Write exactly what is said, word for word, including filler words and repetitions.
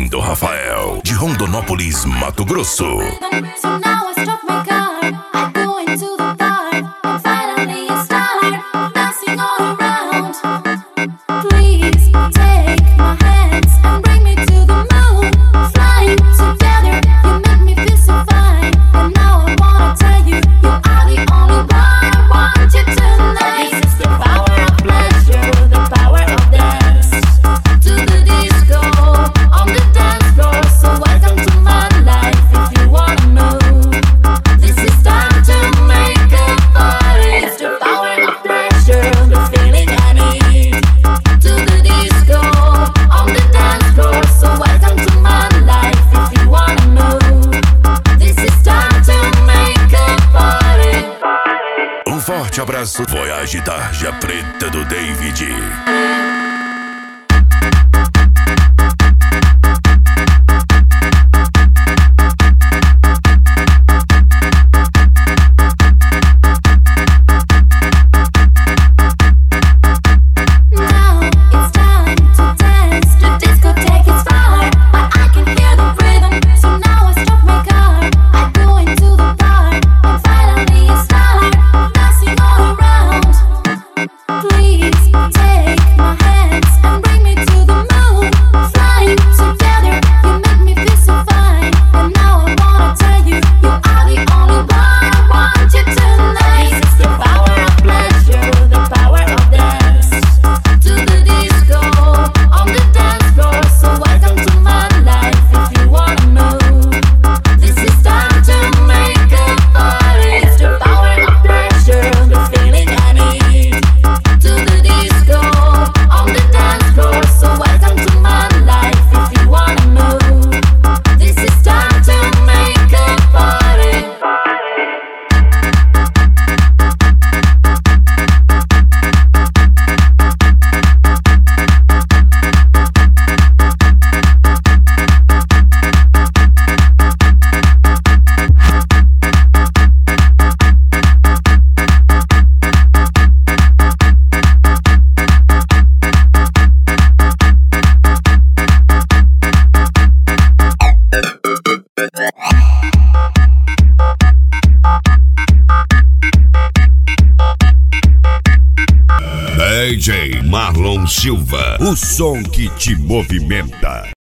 Bem-vindo, Rafael, de Rondonópolis, Mato Grosso. So now I stop my car, I go into the bar, and finally I start dancing all around. Please take my hands and bring me to the moon. Flying together, you make me feel so fine. And now I wanna tell you, you are the only one I want you tonight. This is the power of pleasure, the power of dance. To the disco, on the dance floor. So welcome to my life if you wanna move. This is time to make a party. It's the power of pleasure, the feeling I need. To the disco, on the dance floor. So welcome to my life if you wanna move. This is time to make a party. Um forte abraço. Voyage Tarja Preta do David. Now it's time to dance. The discotheque is fire, but I can hear the rhythm. So now I stop my car, I go into the bar, and finally I start dancing all around. Please take my hands and bring me to the moon. Flying together, you make me feel so fine. And now I wanna tell you, you are the only one I want you tonight. This is the power of pleasure, the power of dance. To the disco, on the dance floor. So welcome to my life if you wanna move. This is time to make a party. It's the power of pleasure, the feeling I need. To the disco, on the dance floor. So welcome to my life if you wanna move. This is time to make a party. D J Marlon Silva, o som que te movimenta.